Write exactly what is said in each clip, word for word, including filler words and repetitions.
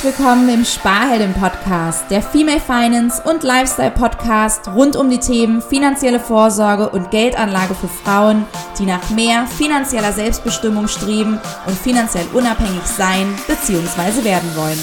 willkommen im Sparhelden-Podcast, der Female Finance und Lifestyle-Podcast rund um die Themen finanzielle Vorsorge und Geldanlage für Frauen, die nach mehr finanzieller Selbstbestimmung streben und finanziell unabhängig sein bzw. werden wollen.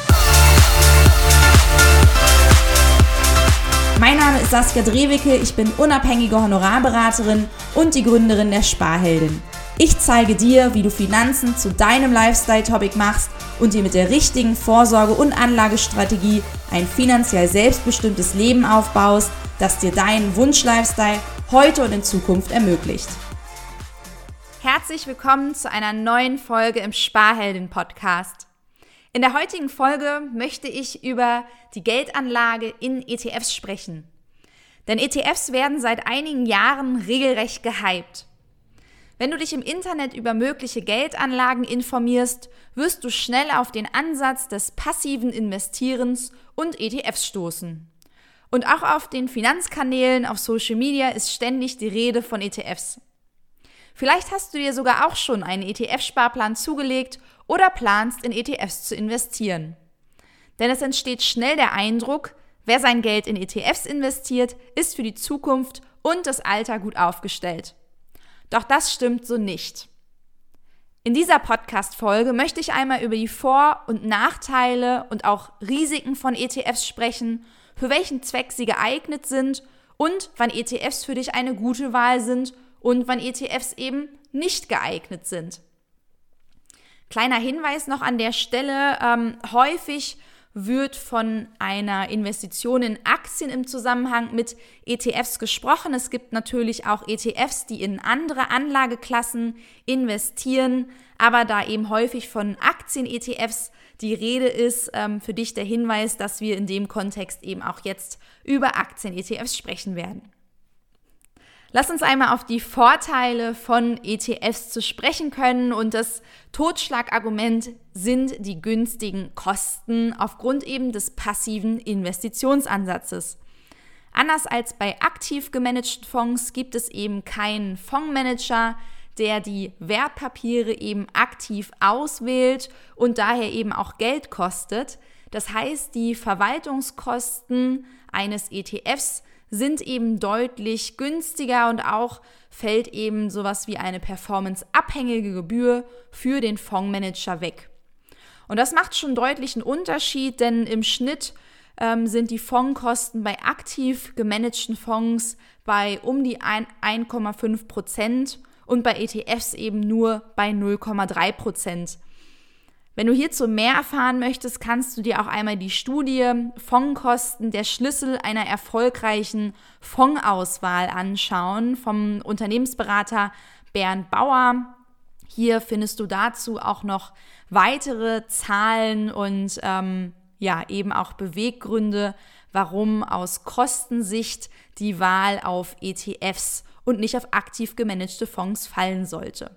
Mein Name ist Saskia Drewicke, ich bin unabhängige Honorarberaterin und die Gründerin der Sparheldin. Ich zeige dir, wie du Finanzen zu deinem Lifestyle-Topic machst und dir mit der richtigen Vorsorge- und Anlagestrategie ein finanziell selbstbestimmtes Leben aufbaust, das dir deinen Wunsch-Lifestyle heute und in Zukunft ermöglicht. Herzlich willkommen zu einer neuen Folge im Sparheldin-Podcast. In der heutigen Folge möchte ich über die Geldanlage in E T Fs sprechen. Denn E T Fs werden seit einigen Jahren regelrecht gehypt. Wenn du dich im Internet über mögliche Geldanlagen informierst, wirst du schnell auf den Ansatz des passiven Investierens und E T Fs stoßen. Und auch auf den Finanzkanälen auf Social Media ist ständig die Rede von E T Fs. Vielleicht hast du dir sogar auch schon einen E T F-Sparplan zugelegt oder planst, in E T Fs zu investieren. Denn es entsteht schnell der Eindruck, wer sein Geld in E T Fs investiert, ist für die Zukunft und das Alter gut aufgestellt. Doch das stimmt so nicht. In dieser Podcast-Folge möchte ich einmal über die Vor- und Nachteile und auch Risiken von E T Fs sprechen, für welchen Zweck sie geeignet sind und wann E T Fs für dich eine gute Wahl sind und wann E T Fs eben nicht geeignet sind. Kleiner Hinweis noch an der Stelle, ähm, häufig wird von einer Investition in Aktien im Zusammenhang mit E T Fs gesprochen. Es gibt natürlich auch E T Fs, die in andere Anlageklassen investieren, aber da eben häufig von Aktien-E T Fs die Rede ist, ähm, für dich der Hinweis, dass wir in dem Kontext eben auch jetzt über Aktien-E T Fs sprechen werden. Lass uns einmal auf die Vorteile von E T Fs zu sprechen können und das Totschlagargument sind die günstigen Kosten aufgrund eben des passiven Investitionsansatzes. Anders als bei aktiv gemanagten Fonds gibt es eben keinen Fondsmanager, der die Wertpapiere eben aktiv auswählt und daher eben auch Geld kostet. Das heißt, die Verwaltungskosten eines E T Fs sind eben deutlich günstiger und auch fällt eben sowas wie eine performanceabhängige Gebühr für den Fondsmanager weg. Und das macht schon deutlich einen Unterschied, denn im Schnitt ähm, sind die Fondskosten bei aktiv gemanagten Fonds bei um die ein Komma fünf Prozent und bei E T Fs eben nur bei null Komma drei Prozent. Wenn du hierzu mehr erfahren möchtest, kannst du dir auch einmal die Studie Fondskosten, der Schlüssel einer erfolgreichen Fondsauswahl anschauen vom Unternehmensberater Bernd Bauer. Hier findest du dazu auch noch weitere Zahlen und ähm, ja eben auch Beweggründe, warum aus Kostensicht die Wahl auf E T Fs und nicht auf aktiv gemanagte Fonds fallen sollte.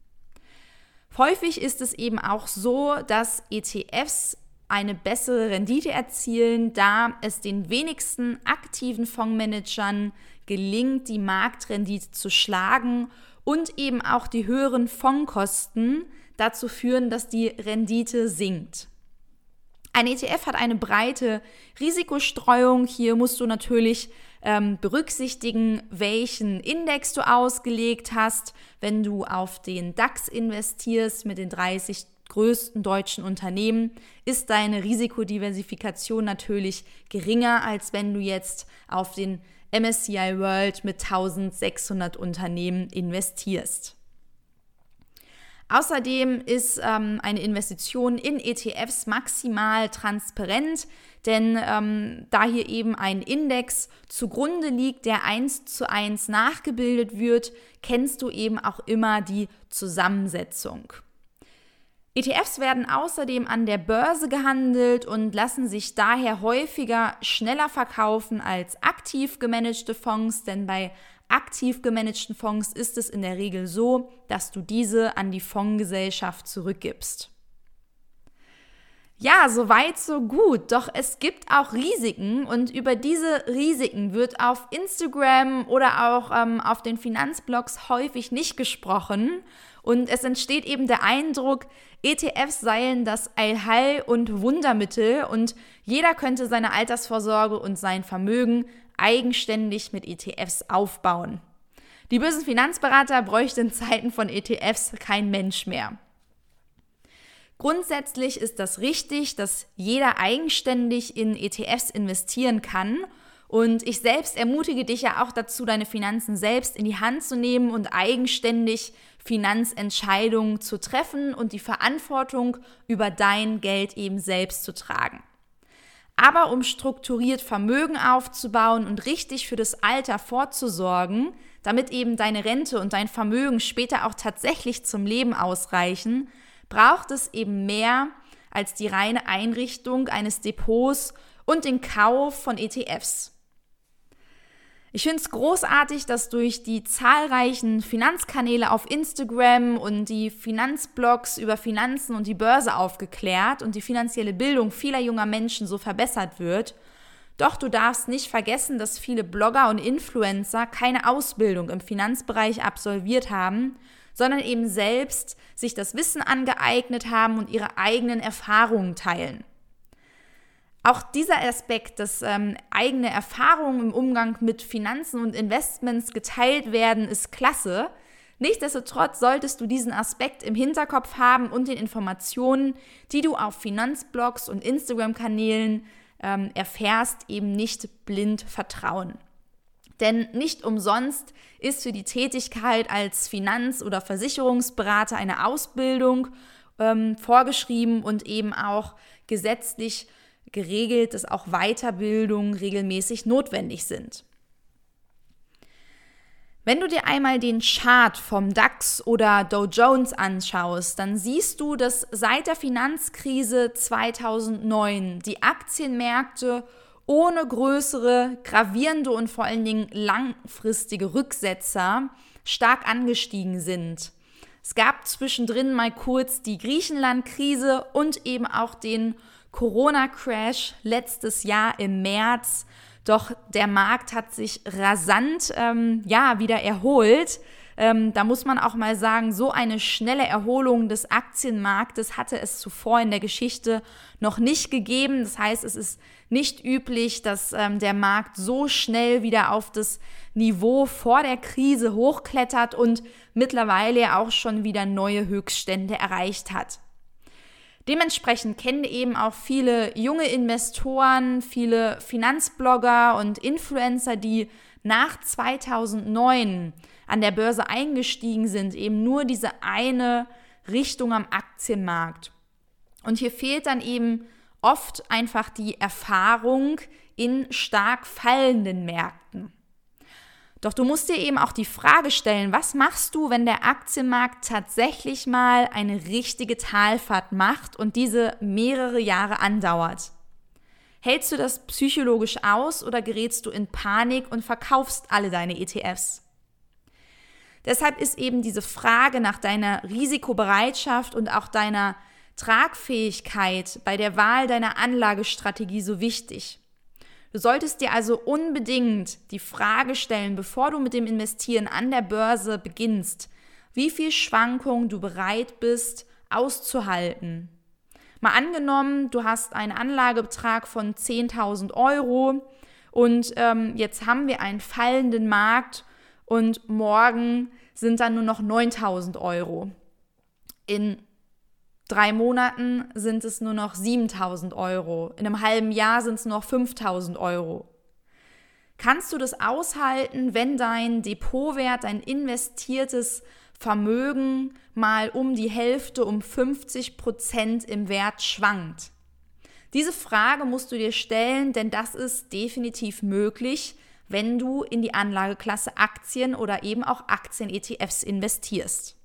Häufig ist es eben auch so, dass E T Fs eine bessere Rendite erzielen, da es den wenigsten aktiven Fondsmanagern gelingt, die Marktrendite zu schlagen und eben auch die höheren Fondskosten dazu führen, dass die Rendite sinkt. Ein E T F hat eine breite Risikostreuung. Hier musst du natürlich ähm, berücksichtigen, welchen Index du ausgelegt hast. Wenn du auf den DAX investierst mit den dreißig größten deutschen Unternehmen, ist deine Risikodiversifikation natürlich geringer, als wenn du jetzt auf den M S C I World mit eintausendsechshundert Unternehmen investierst. Außerdem ist ähm, eine Investition in E T Fs maximal transparent, denn ähm, da hier eben ein Index zugrunde liegt, der eins zu eins nachgebildet wird, kennst du eben auch immer die Zusammensetzung. E T Fs werden außerdem an der Börse gehandelt und lassen sich daher häufiger schneller verkaufen als aktiv gemanagte Fonds, denn bei aktiv gemanagten Fonds ist es in der Regel so, dass du diese an die Fondsgesellschaft zurückgibst. Ja, soweit, so gut. Doch es gibt auch Risiken und über diese Risiken wird auf Instagram oder auch ähm, auf den Finanzblogs häufig nicht gesprochen. Und es entsteht eben der Eindruck, E T Fs seien das Allheil- und Wundermittel und jeder könnte seine Altersvorsorge und sein Vermögen eigenständig mit E T Fs aufbauen. Die bösen Finanzberater bräuchte in Zeiten von E T Fs kein Mensch mehr. Grundsätzlich ist das richtig, dass jeder eigenständig in E T Fs investieren kann. Und ich selbst ermutige dich ja auch dazu, deine Finanzen selbst in die Hand zu nehmen und eigenständig Finanzentscheidungen zu treffen und die Verantwortung über dein Geld eben selbst zu tragen. Aber um strukturiert Vermögen aufzubauen und richtig für das Alter vorzusorgen, damit eben deine Rente und dein Vermögen später auch tatsächlich zum Leben ausreichen, braucht es eben mehr als die reine Einrichtung eines Depots und den Kauf von E T Fs. Ich finde es großartig, dass durch die zahlreichen Finanzkanäle auf Instagram und die Finanzblogs über Finanzen und die Börse aufgeklärt und die finanzielle Bildung vieler junger Menschen so verbessert wird. Doch du darfst nicht vergessen, dass viele Blogger und Influencer keine Ausbildung im Finanzbereich absolviert haben, sondern eben selbst sich das Wissen angeeignet haben und ihre eigenen Erfahrungen teilen. Auch dieser Aspekt, dass ähm, eigene Erfahrungen im Umgang mit Finanzen und Investments geteilt werden, ist klasse. Nichtsdestotrotz solltest du diesen Aspekt im Hinterkopf haben und den Informationen, die du auf Finanzblogs und Instagram-Kanälen ähm, erfährst, eben nicht blind vertrauen. Denn nicht umsonst ist für die Tätigkeit als Finanz- oder Versicherungsberater eine Ausbildung ähm, vorgeschrieben und eben auch gesetzlich geregelt, dass auch Weiterbildungen regelmäßig notwendig sind. Wenn du dir einmal den Chart vom DAX oder Dow Jones anschaust, dann siehst du, dass seit der Finanzkrise zweitausendneun die Aktienmärkte ohne größere, gravierende und vor allen Dingen langfristige Rücksetzer stark angestiegen sind. Es gab zwischendrin mal kurz die Griechenland-Krise und eben auch den Corona-Crash letztes Jahr im März. Doch der Markt hat sich rasant ähm, ja, wieder erholt. Ähm, da muss man auch mal sagen, so eine schnelle Erholung des Aktienmarktes hatte es zuvor in der Geschichte noch nicht gegeben. Das heißt, es ist nicht üblich, dass ähm, der Markt so schnell wieder auf das Niveau vor der Krise hochklettert und mittlerweile auch schon wieder neue Höchststände erreicht hat. Dementsprechend kennen eben auch viele junge Investoren, viele Finanzblogger und Influencer, die nach zweitausendneun an der Börse eingestiegen sind, eben nur diese eine Richtung am Aktienmarkt. Und hier fehlt dann eben oft einfach die Erfahrung in stark fallenden Märkten. Doch du musst dir eben auch die Frage stellen, was machst du, wenn der Aktienmarkt tatsächlich mal eine richtige Talfahrt macht und diese mehrere Jahre andauert? Hältst du das psychologisch aus oder gerätst du in Panik und verkaufst alle deine E T Fs? Deshalb ist eben diese Frage nach deiner Risikobereitschaft und auch deiner Tragfähigkeit bei der Wahl deiner Anlagestrategie so wichtig. Du solltest dir also unbedingt die Frage stellen, bevor du mit dem Investieren an der Börse beginnst, wie viel Schwankungen du bereit bist auszuhalten. Mal angenommen, du hast einen Anlagebetrag von zehntausend Euro und ähm, jetzt haben wir einen fallenden Markt und morgen sind dann nur noch neuntausend Euro. In drei Monaten sind es nur noch siebentausend Euro. In einem halben Jahr sind es noch fünftausend Euro. Kannst du das aushalten, wenn dein Depotwert, dein investiertes Vermögen mal um die Hälfte, um fünfzig Prozent im Wert schwankt? Diese Frage musst du dir stellen, denn das ist definitiv möglich, wenn du in die Anlageklasse Aktien oder eben auch Aktien-E T Fs investierst.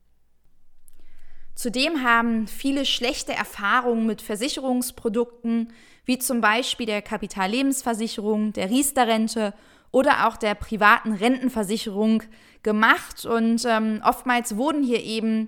Zudem haben viele schlechte Erfahrungen mit Versicherungsprodukten, wie zum Beispiel der Kapitallebensversicherung, der Riester-Rente oder auch der privaten Rentenversicherung gemacht. Und ähm, oftmals wurden hier eben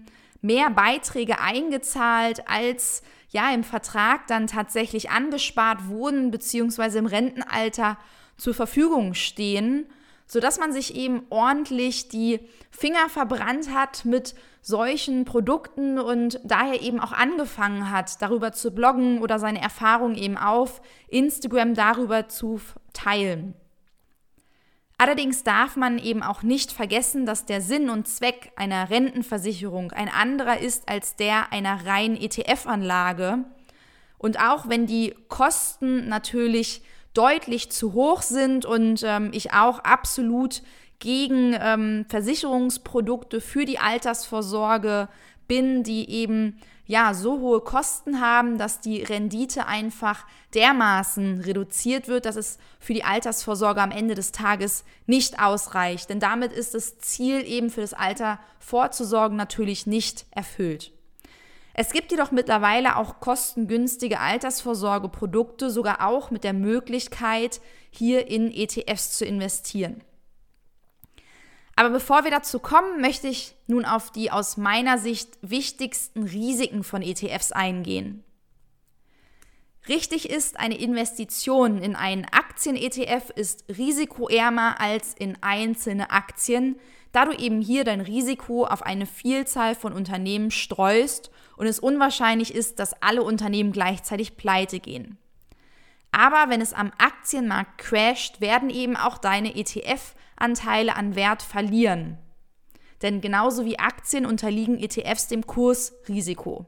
mehr Beiträge eingezahlt, als ja im Vertrag dann tatsächlich angespart wurden bzw. im Rentenalter zur Verfügung stehen, sodass man sich eben ordentlich die Finger verbrannt hat mit solchen Produkten und daher eben auch angefangen hat, darüber zu bloggen oder seine Erfahrungen eben auf Instagram darüber zu teilen. Allerdings darf man eben auch nicht vergessen, dass der Sinn und Zweck einer Rentenversicherung ein anderer ist als der einer reinen E T F-Anlage. Und auch wenn die Kosten natürlich deutlich zu hoch sind und ähm, ich auch absolut gegen ähm, Versicherungsprodukte für die Altersvorsorge bin, die eben ja so hohe Kosten haben, dass die Rendite einfach dermaßen reduziert wird, dass es für die Altersvorsorge am Ende des Tages nicht ausreicht. Denn damit ist das Ziel eben für das Alter vorzusorgen natürlich nicht erfüllt. Es gibt jedoch mittlerweile auch kostengünstige Altersvorsorgeprodukte, sogar auch mit der Möglichkeit, hier in E T Fs zu investieren. Aber bevor wir dazu kommen, möchte ich nun auf die aus meiner Sicht wichtigsten Risiken von E T Fs eingehen. Richtig ist, eine Investition in einen Aktien-E T F ist risikoärmer als in einzelne Aktien, da du eben hier dein Risiko auf eine Vielzahl von Unternehmen streust und es unwahrscheinlich ist, dass alle Unternehmen gleichzeitig pleite gehen. Aber wenn es am Aktienmarkt crasht, werden eben auch deine E T F-Anteile an Wert verlieren. Denn genauso wie Aktien unterliegen E T Fs dem Kursrisiko.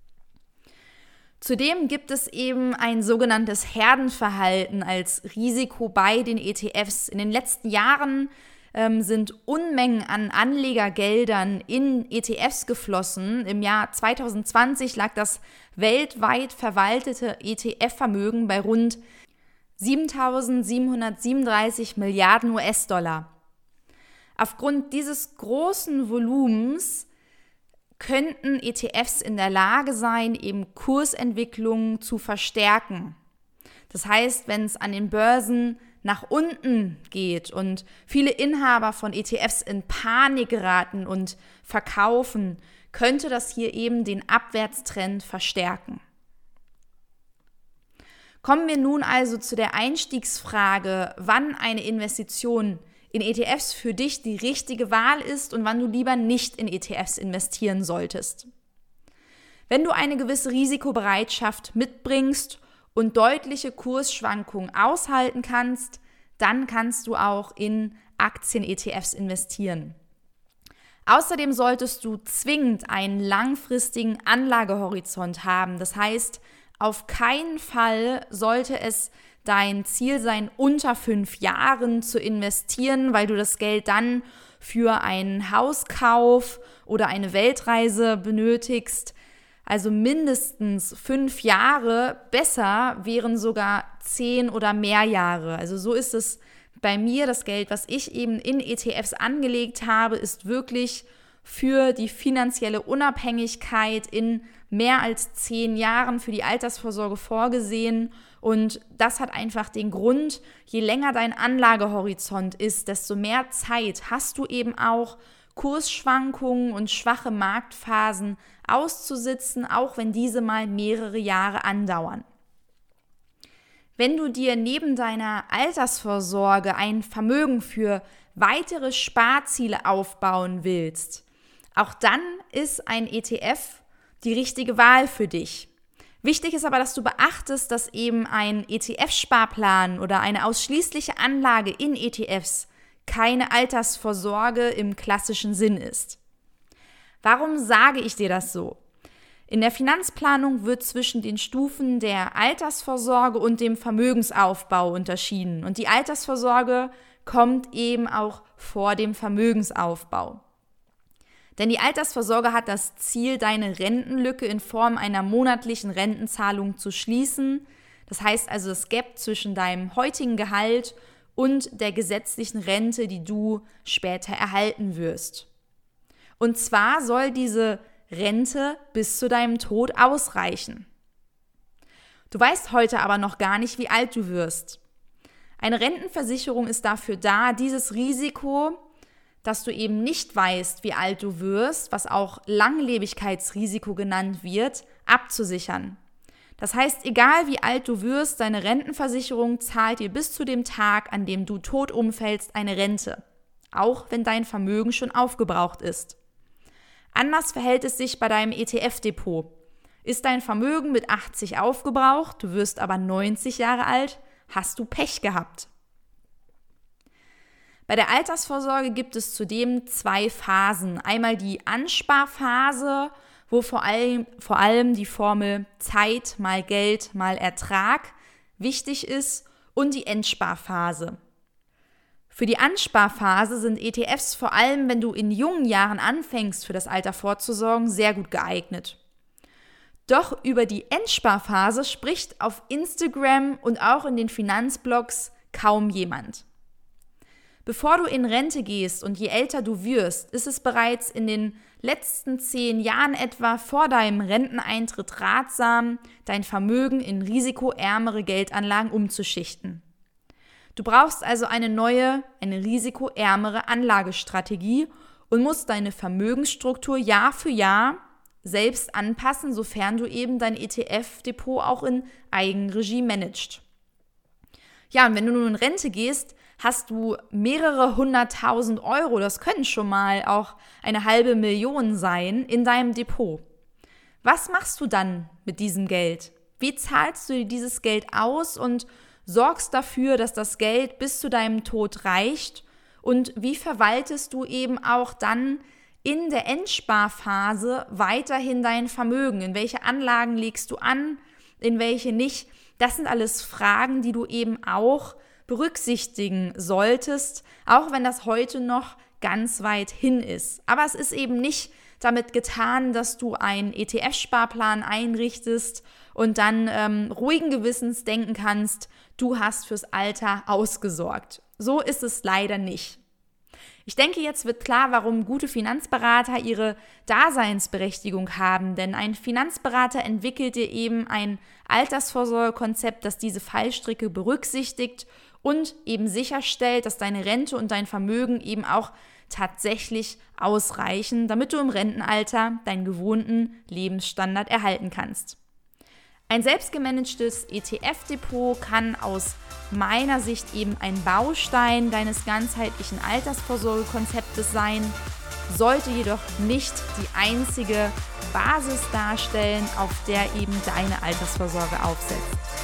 Zudem gibt es eben ein sogenanntes Herdenverhalten als Risiko bei den E T Fs. In den letzten Jahren ähm, sind Unmengen an Anlegergeldern in E T Fs geflossen. Im Jahr zwanzig zwanzig lag das weltweit verwaltete E T F-Vermögen bei rund siebentausendsiebenhundertsiebenunddreißig Milliarden U S-Dollar. Aufgrund dieses großen Volumens könnten E T Fs in der Lage sein, eben Kursentwicklungen zu verstärken. Das heißt, wenn es an den Börsen nach unten geht und viele Inhaber von E T Fs in Panik geraten und verkaufen, könnte das hier eben den Abwärtstrend verstärken. Kommen wir nun also zu der Einstiegsfrage, wann eine Investition in E T Fs für dich die richtige Wahl ist und wann du lieber nicht in E T Fs investieren solltest. Wenn du eine gewisse Risikobereitschaft mitbringst und deutliche Kursschwankungen aushalten kannst, dann kannst du auch in Aktien-E T Fs investieren. Außerdem solltest du zwingend einen langfristigen Anlagehorizont haben. Das heißt, auf keinen Fall sollte es dein Ziel sein, unter fünf Jahren zu investieren, weil du das Geld dann für einen Hauskauf oder eine Weltreise benötigst. Also mindestens fünf Jahre, besser wären sogar zehn oder mehr Jahre. Also so ist es bei mir. Das Geld, was ich eben in E T Fs angelegt habe, ist wirklich für die finanzielle Unabhängigkeit in mehr als zehn Jahren für die Altersvorsorge vorgesehen. Und das hat einfach den Grund, je länger dein Anlagehorizont ist, desto mehr Zeit hast du eben auch, Kursschwankungen und schwache Marktphasen auszusitzen, auch wenn diese mal mehrere Jahre andauern. Wenn du dir neben deiner Altersvorsorge ein Vermögen für weitere Sparziele aufbauen willst, auch dann ist ein E T F die richtige Wahl für dich. Wichtig ist aber, dass du beachtest, dass eben ein E T F-Sparplan oder eine ausschließliche Anlage in E T Fs keine Altersvorsorge im klassischen Sinn ist. Warum sage ich dir das so? In der Finanzplanung wird zwischen den Stufen der Altersvorsorge und dem Vermögensaufbau unterschieden. Und die Altersvorsorge kommt eben auch vor dem Vermögensaufbau. Denn die Altersvorsorge hat das Ziel, deine Rentenlücke in Form einer monatlichen Rentenzahlung zu schließen. Das heißt also das Gap zwischen deinem heutigen Gehalt und der gesetzlichen Rente, die du später erhalten wirst. Und zwar soll diese Rente bis zu deinem Tod ausreichen. Du weißt heute aber noch gar nicht, wie alt du wirst. Eine Rentenversicherung ist dafür da, dieses Risiko, dass du eben nicht weißt, wie alt du wirst, was auch Langlebigkeitsrisiko genannt wird, abzusichern. Das heißt, egal wie alt du wirst, deine Rentenversicherung zahlt dir bis zu dem Tag, an dem du tot umfällst, eine Rente, auch wenn dein Vermögen schon aufgebraucht ist. Anders verhält es sich bei deinem E T F-Depot. Ist dein Vermögen mit achtzig aufgebraucht, du wirst aber neunzig Jahre alt, hast du Pech gehabt. Bei der Altersvorsorge gibt es zudem zwei Phasen. Einmal die Ansparphase, wo vor allem, vor allem die Formel Zeit mal Geld mal Ertrag wichtig ist, und die Endsparphase. Für die Ansparphase sind E T Fs vor allem, wenn du in jungen Jahren anfängst, für das Alter vorzusorgen, sehr gut geeignet. Doch über die Endsparphase spricht auf Instagram und auch in den Finanzblogs kaum jemand. Bevor du in Rente gehst und je älter du wirst, ist es bereits in den letzten zehn Jahren etwa vor deinem Renteneintritt ratsam, dein Vermögen in risikoärmere Geldanlagen umzuschichten. Du brauchst also eine neue, eine risikoärmere Anlagestrategie und musst deine Vermögensstruktur Jahr für Jahr selbst anpassen, sofern du eben dein E T F-Depot auch in Eigenregie managst. Ja, und wenn du nun in Rente gehst, hast du mehrere hunderttausend Euro, das können schon mal auch eine halbe Million sein, in deinem Depot. Was machst du dann mit diesem Geld? Wie zahlst du dir dieses Geld aus und sorgst dafür, dass das Geld bis zu deinem Tod reicht? Und wie verwaltest du eben auch dann in der Endsparphase weiterhin dein Vermögen? In welche Anlagen legst du an, in welche nicht? Das sind alles Fragen, die du eben auch berücksichtigen solltest, auch wenn das heute noch ganz weit hin ist. Aber es ist eben nicht damit getan, dass du einen E T F-Sparplan einrichtest und dann ähm, ruhigen Gewissens denken kannst, du hast fürs Alter ausgesorgt. So ist es leider nicht. Ich denke, jetzt wird klar, warum gute Finanzberater ihre Daseinsberechtigung haben, denn ein Finanzberater entwickelt dir eben ein Altersvorsorgekonzept, das diese Fallstricke berücksichtigt und eben sicherstellt, dass deine Rente und dein Vermögen eben auch tatsächlich ausreichen, damit du im Rentenalter deinen gewohnten Lebensstandard erhalten kannst. Ein selbstgemanagtes E T F-Depot kann aus meiner Sicht eben ein Baustein deines ganzheitlichen Altersvorsorgekonzeptes sein, sollte jedoch nicht die einzige Basis darstellen, auf der eben deine Altersvorsorge aufsetzt.